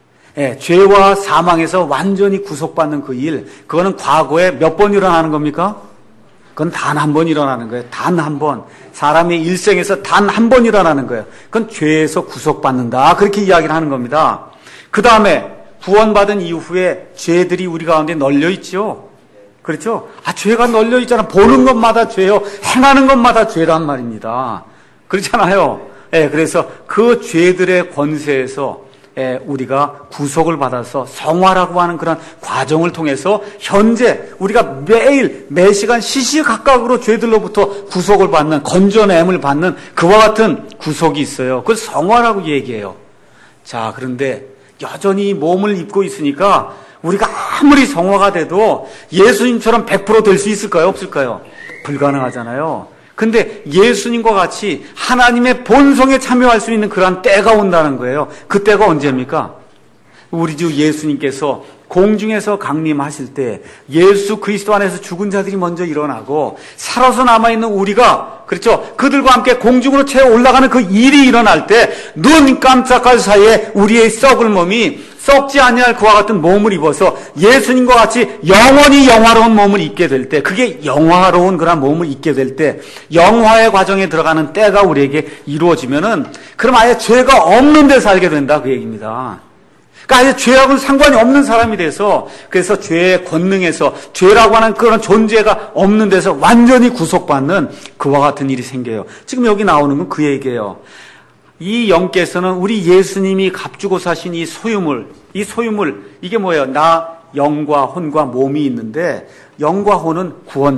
죄와 사망에서 완전히 구속받는 그 일, 그거는 과거에 몇 번 일어나는 겁니까? 그건 단 한 번 일어나는 거예요. 단 한 번. 사람의 일생에서 단 한 번 일어나는 거예요. 그건 죄에서 구속받는다. 그렇게 이야기를 하는 겁니다. 그 다음에 구원받은 이후에 죄들이 우리 가운데 널려 있죠. 그렇죠? 죄가 널려 있잖아. 보는 것마다 죄요. 행하는 것마다 죄란 말입니다. 그렇잖아요. 그래서 그 죄들의 권세에서 우리가 구속을 받아서 성화라고 하는 그런 과정을 통해서 현재 우리가 매일 매시간 시시각각으로 죄들로부터 구속을 받는, 건져냄을 받는 그와 같은 구속이 있어요. 그걸 성화라고 얘기해요. 자, 그런데 여전히 몸을 입고 있으니까 우리가 아무리 성화가 돼도 예수님처럼 100% 될 수 있을까요? 없을까요? 불가능하잖아요. 근데 예수님과 같이 하나님의 본성에 참여할 수 있는 그러한 때가 온다는 거예요. 그 때가 언제입니까? 우리 주 예수님께서 공중에서 강림하실 때 예수 그리스도 안에서 죽은 자들이 먼저 일어나고 살아서 남아있는 우리가, 그렇죠, 그들과 함께 공중으로 채워 올라가는 그 일이 일어날 때 눈 깜짝할 사이에 우리의 썩을 몸이 썩지 아니할 그와 같은 몸을 입어서 예수님과 같이 영원히 영화로운 몸을 입게 될 때, 그게 영화로운 그런 몸을 입게 될 때, 영화의 과정에 들어가는 때가 우리에게 이루어지면은 그럼 아예 죄가 없는 데 살게 된다, 그 얘기입니다. 그러니까 아예 죄하고는 상관이 없는 사람이 돼서, 그래서 죄의 권능에서 죄라고 하는 그런 존재가 없는 데서 완전히 구속받는 그와 같은 일이 생겨요. 지금 여기 나오는 건 그 얘기예요. 이 영께서는 우리 예수님이 값주고 사신 이 소유물, 이게 뭐예요? 나 영과 혼과 몸이 있는데 영과 혼은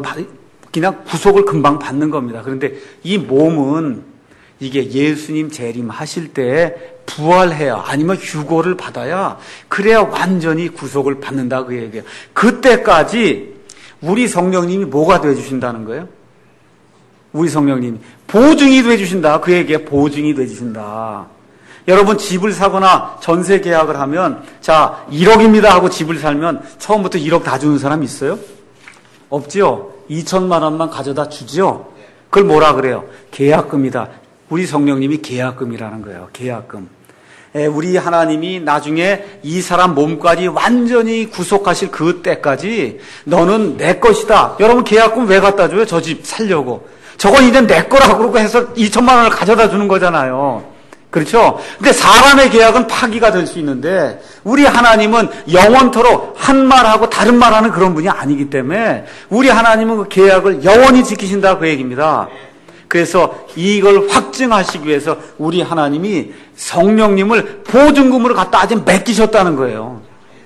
그냥 구속을 금방 받는 겁니다. 그런데 이 몸은 이게 예수님 재림하실 때 부활해야, 아니면 휴고를 받아야, 그래야 완전히 구속을 받는다, 그 얘기예요. 그때까지 우리 성령님이 뭐가 되어주신다는 거예요? 우리 성령님이 보증이 되어주신다, 그 얘기예요. 보증이 되어주신다. 여러분, 집을 사거나 전세 계약을 하면, 자, 1억입니다 하고 집을 살면 처음부터 1억 다 주는 사람 있어요? 없지요? 2천만 원만 가져다 주지요? 그걸 뭐라 그래요? 계약금이다. 우리 성령님이 계약금이라는 거예요. 계약금. 우리 하나님이 나중에 이 사람 몸까지 완전히 구속하실 그 때까지 너는 내 것이다. 여러분, 계약금 왜 갖다 줘요? 저 집 살려고. 저건 이제 내 거라고 그러고 해서 2천만 원을 가져다 주는 거잖아요. 그렇죠? 근데 사람의 계약은 파기가 될 수 있는데 우리 하나님은 영원토록 한 말하고 다른 말하는 그런 분이 아니기 때문에 우리 하나님은 그 계약을 영원히 지키신다, 그 얘기입니다. 그래서 이걸 확증하시기 위해서 우리 하나님이 성령님을 보증금으로 갖다 아직 맡기셨다는 거예요.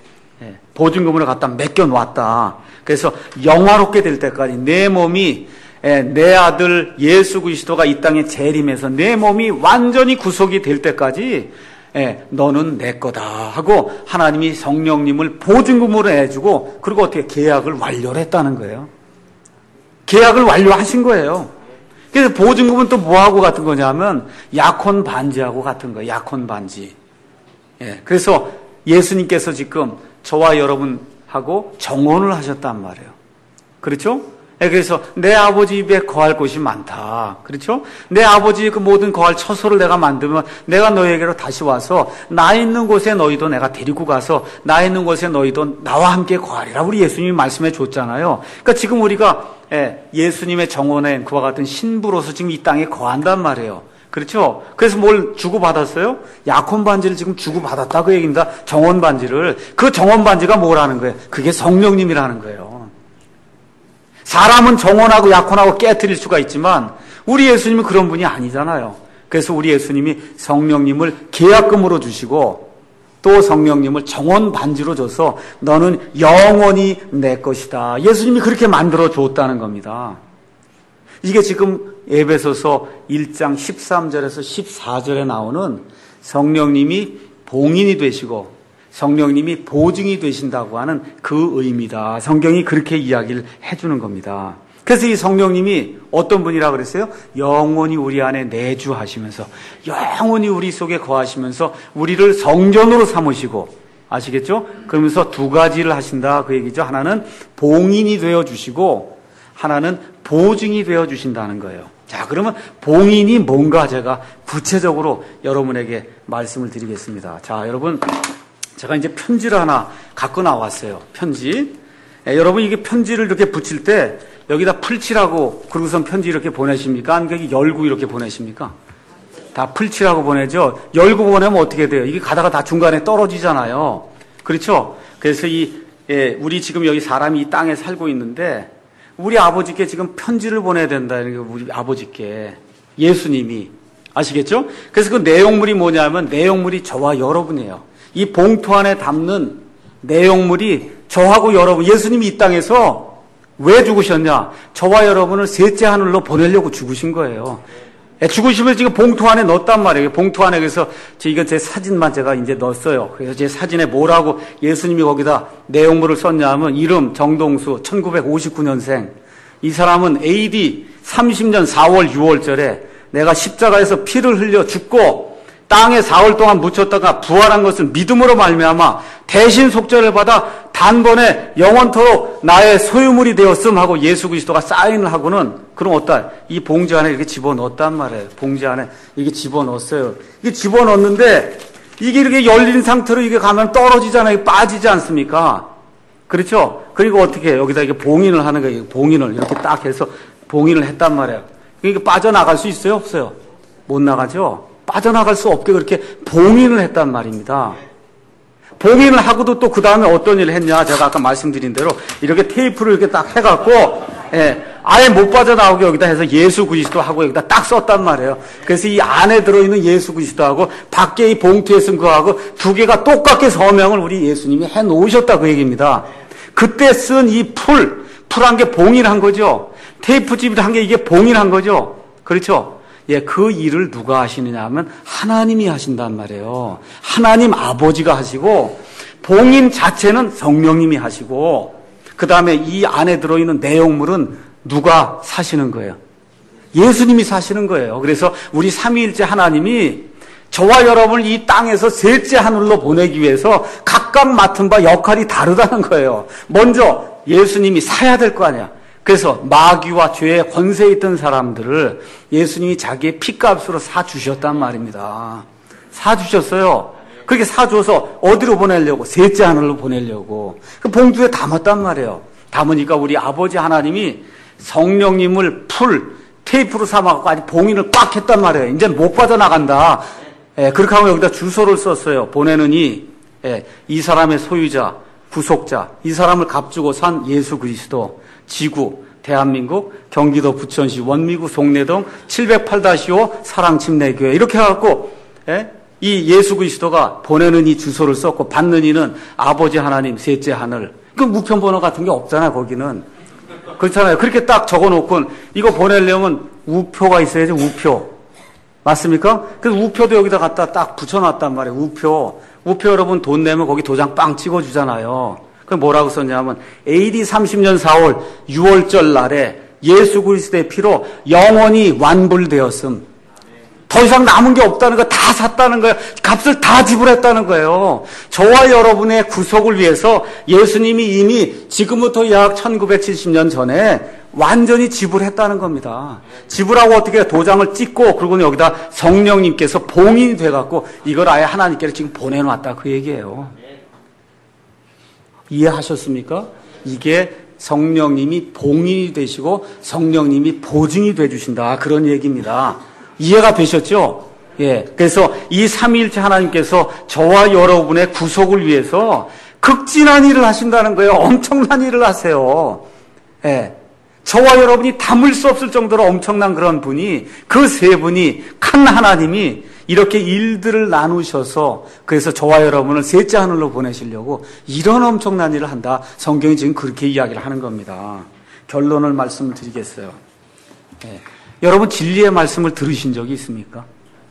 보증금으로 갖다 맡겨놓았다. 그래서 영화롭게 될 때까지 내 몸이, 내 아들 예수 그리스도가 이 땅에 재림해서 내 몸이 완전히 구속이 될 때까지 너는 내 거다 하고 하나님이 성령님을 보증금으로 해주고, 그리고 어떻게 계약을 완료를 했다는 거예요. 계약을 완료하신 거예요. 그래서 보증금은 또 뭐하고 같은 거냐면 약혼 반지하고 같은 거예요. 약혼 반지. 그래서 예수님께서 지금 저와 여러분하고 정혼을 하셨단 말이에요. 그렇죠? 그래서 내 아버지 집에 거할 곳이 많다. 그렇죠? 내 아버지의 그 모든 거할 처소를 내가 만들면 내가 너에게로 다시 와서 나 있는 곳에 너희도 내가 데리고 가서 나 있는 곳에 너희도 나와 함께 거하리라. 우리 예수님이 말씀해 줬잖아요. 그러니까 지금 우리가 예수님의 정원에 그와 같은 신부로서 지금 이 땅에 거한단 말이에요. 그렇죠? 그래서 뭘 주고받았어요? 약혼 반지를 지금 주고받았다, 그 얘기입니다. 정원 반지를. 그 정원 반지가 뭐라는 거예요? 그게 성령님이라는 거예요. 사람은 정원하고 약혼하고 깨트릴 수가 있지만 우리 예수님은 그런 분이 아니잖아요. 그래서 우리 예수님이 성령님을 계약금으로 주시고 또 성령님을 정원 반지로 줘서 너는 영원히 내 것이다. 예수님이 그렇게 만들어 줬다는 겁니다. 이게 지금 에베소서 1장 13절에서 14절에 나오는 성령님이 봉인이 되시고 성령님이 보증이 되신다고 하는 그 의미다. 성경이 그렇게 이야기를 해주는 겁니다. 그래서 이 성령님이 어떤 분이라 그랬어요? 영원히 우리 안에 내주하시면서 영원히 우리 속에 거하시면서 우리를 성전으로 삼으시고, 아시겠죠? 그러면서 두 가지를 하신다 그 얘기죠. 하나는 봉인이 되어주시고 하나는 보증이 되어주신다는 거예요. 자, 그러면 봉인이 뭔가 제가 구체적으로 여러분에게 말씀을 드리겠습니다. 자, 여러분, 제가 이제 편지를 하나 갖고 나왔어요. 편지. 여러분, 이게 편지를 이렇게 붙일 때 여기다 풀칠하고 그러고선 편지 이렇게 보내십니까? 아니면 여기 열고 이렇게 보내십니까? 다 풀칠하고 보내죠. 열고 보내면 어떻게 돼요? 이게 가다가 다 중간에 떨어지잖아요. 그렇죠? 그래서 우리 지금 여기 사람이 이 땅에 살고 있는데 우리 아버지께 지금 편지를 보내야 된다. 우리 아버지께. 예수님이. 아시겠죠? 그래서 그 내용물이 뭐냐면 내용물이 저와 여러분이에요. 이 봉투 안에 담는 내용물이 저하고 여러분, 예수님이 이 땅에서 왜 죽으셨냐? 저와 여러분을 셋째 하늘로 보내려고 죽으신 거예요. 죽으시면 지금 봉투 안에 넣었단 말이에요. 봉투 안에. 그래서 이건 제 사진만 제가 이제 넣었어요. 그래서 제 사진에 뭐라고 예수님이 거기다 내용물을 썼냐 하면 이름 정동수 1959년생. 이 사람은 AD 30년 4월 6월절에 내가 십자가에서 피를 흘려 죽고 땅에 4월 동안 묻혔다가 부활한 것을 믿음으로 말미암아 대신 속죄를 받아 단번에 영원토록 나의 소유물이 되었음 하고 예수 그리스도가 사인을 하고는 그럼 어떠? 이 봉지 안에 이렇게 집어넣었단 말이에요. 봉지 안에 이게 집어넣었어요. 이게 집어넣었는데 이게 이렇게 열린 상태로 이게 가면 떨어지잖아요. 빠지지 않습니까? 그렇죠? 그리고 어떻게 해요? 여기다 이게 봉인을 하는 거예요. 봉인을 이렇게 딱 해서 봉인을 했단 말이에요. 이게 빠져나갈 수 있어요? 없어요? 못 나가죠? 빠져나갈 수 없게 그렇게 봉인을 했단 말입니다. 봉인을 하고도 또 그 다음에 어떤 일을 했냐. 제가 아까 말씀드린 대로 이렇게 테이프를 이렇게 딱 해갖고, 아예 못 빠져나오게 여기다 해서 예수 그리스도하고 여기다 딱 썼단 말이에요. 그래서 이 안에 들어있는 예수 그리스도하고 밖에 이 봉투에 쓴 거하고 두 개가 똑같게 서명을 우리 예수님이 해 놓으셨다 그 얘기입니다. 그때 쓴 이 풀 한 게 봉인한 거죠. 테이프집을 한 게 이게 봉인한 거죠. 그렇죠? 예, 그 일을 누가 하시느냐 하면 하나님이 하신단 말이에요. 하나님 아버지가 하시고 봉인 자체는 성령님이 하시고 그 다음에 이 안에 들어있는 내용물은 누가 사시는 거예요? 예수님이 사시는 거예요. 그래서 우리 삼위일체 하나님이 저와 여러분을 이 땅에서 셋째 하늘로 보내기 위해서 각각 맡은 바 역할이 다르다는 거예요. 먼저 예수님이 사야 될 거 아니야. 그래서 마귀와 죄의 권세에 있던 사람들을 예수님이 자기의 피값으로 사주셨단 말입니다. 사주셨어요. 그렇게 사줘서 어디로 보내려고? 셋째 하늘로 보내려고. 그 봉투에 담았단 말이에요. 담으니까 우리 아버지 하나님이 성령님을 테이프로 삼아갖고 아주 봉인을 꽉 했단 말이에요. 이제 못 빠져나간다. 그렇게 하면 여기다 주소를 썼어요. 보내느니 이 사람의 소유자, 구속자, 이 사람을 값주고 산 예수 그리스도, 지구, 대한민국, 경기도 부천시 원미구 송내동 708-5 사랑침례교회 이렇게 해갖고 이 예수 그리스도가 보내는 이 주소를 썼고 받는 이는 아버지 하나님 셋째 하늘. 그 우편번호 같은 게 없잖아요. 거기는. 그렇잖아요. 그렇게 딱 적어놓고 이거 보내려면 우표가 있어야죠. 우표. 맞습니까? 그래서 우표도 여기다 갖다 딱 붙여놨단 말이에요. 우표 여러분 돈 내면 거기 도장 빵 찍어주잖아요. 그 뭐라고 썼냐면 AD 30년 4월 6월절 날에 예수 그리스도의 피로 영원히 완불되었음. 더 이상 남은 게 없다는 거 다 샀다는 거예요. 값을 다 지불했다는 거예요. 저와 여러분의 구속을 위해서 예수님이 이미 지금부터 약 1970년 전에 완전히 지불했다는 겁니다. 지불하고 어떻게 해요? 도장을 찍고 그리고 여기다 성령님께서 봉인이 돼갖고 이걸 아예 하나님께로 지금 보내놨다 그 얘기예요. 이해하셨습니까? 이게 성령님이 봉인이 되시고 성령님이 보증이 돼주신다 그런 얘기입니다. 이해가 되셨죠? 예. 그래서 이 삼위일체 하나님께서 저와 여러분의 구속을 위해서 극진한 일을 하신다는 거예요. 엄청난 일을 하세요. 예. 저와 여러분이 담을 수 없을 정도로 엄청난 그런 분이, 그 세 분이, 큰 하나님이 이렇게 일들을 나누셔서 그래서 저와 여러분을 셋째 하늘로 보내시려고 이런 엄청난 일을 한다. 성경이 지금 그렇게 이야기를 하는 겁니다. 결론을 말씀을 드리겠어요. 네. 여러분 진리의 말씀을 들으신 적이 있습니까?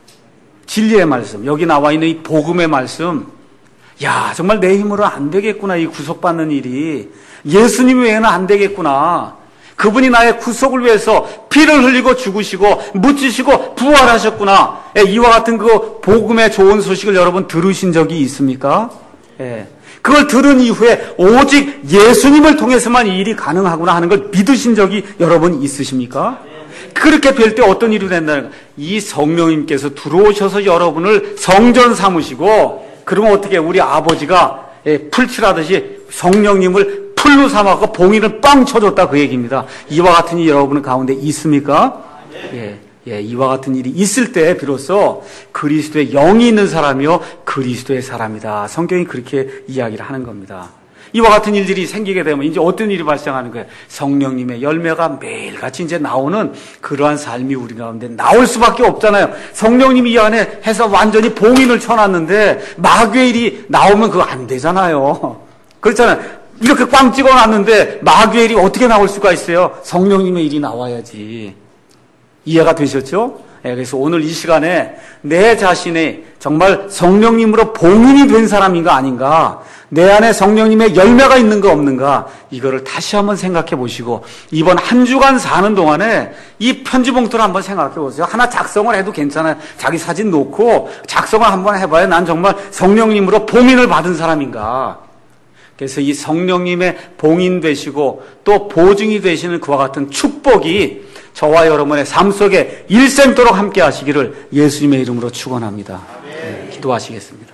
진리의 말씀, 여기 나와 있는 이 복음의 말씀, 야, 정말 내 힘으로 안 되겠구나, 이 구속받는 일이. 예수님 외에는 안 되겠구나. 그분이 나의 구속을 위해서 피를 흘리고 죽으시고 묻히시고 부활하셨구나. 예, 이와 같은 그 복음의 좋은 소식을 여러분 들으신 적이 있습니까? 예. 그걸 들은 이후에 오직 예수님을 통해서만 이 일이 가능하구나 하는 걸 믿으신 적이 여러분 있으십니까? 그렇게 뵐 때 어떤 일이 된다는 거예요? 이 성령님께서 들어오셔서 여러분을 성전 삼으시고, 그러면 어떻게 우리 아버지가 풀칠하듯이 성령님을 풀로 삼아서 봉인을 빵 쳐줬다 그 얘기입니다. 이와 같은 일이 여러분 가운데 있습니까? 예, 이와 같은 일이 있을 때 비로소 그리스도의 영이 있는 사람이요 그리스도의 사람이다. 성경이 그렇게 이야기를 하는 겁니다. 이와 같은 일들이 생기게 되면 이제 어떤 일이 발생하는 거예요? 성령님의 열매가 매일같이 이제 나오는 그러한 삶이 우리 가운데 나올 수밖에 없잖아요. 성령님이 이 안에 해서 완전히 봉인을 쳐놨는데 마귀의 일이 나오면 그거 안 되잖아요. 그렇잖아요. 이렇게 꽝 찍어놨는데 마귀의 일이 어떻게 나올 수가 있어요? 성령님의 일이 나와야지. 이해가 되셨죠? 예, 그래서 오늘 이 시간에 내 자신이 정말 성령님으로 봉인이 된 사람인가 아닌가, 내 안에 성령님의 열매가 있는가 없는가, 이거를 다시 한번 생각해 보시고 이번 한 주간 사는 동안에 이 편지 봉투를 한번 생각해 보세요. 하나 작성을 해도 괜찮아요. 자기 사진 놓고 작성을 한번 해봐요. 난 정말 성령님으로 봉인을 받은 사람인가. 그래서 이 성령님의 봉인 되시고 또 보증이 되시는 그와 같은 축복이 저와 여러분의 삶 속에 일생도록 함께 하시기를 예수님의 이름으로 축원합니다. 네, 기도하시겠습니다.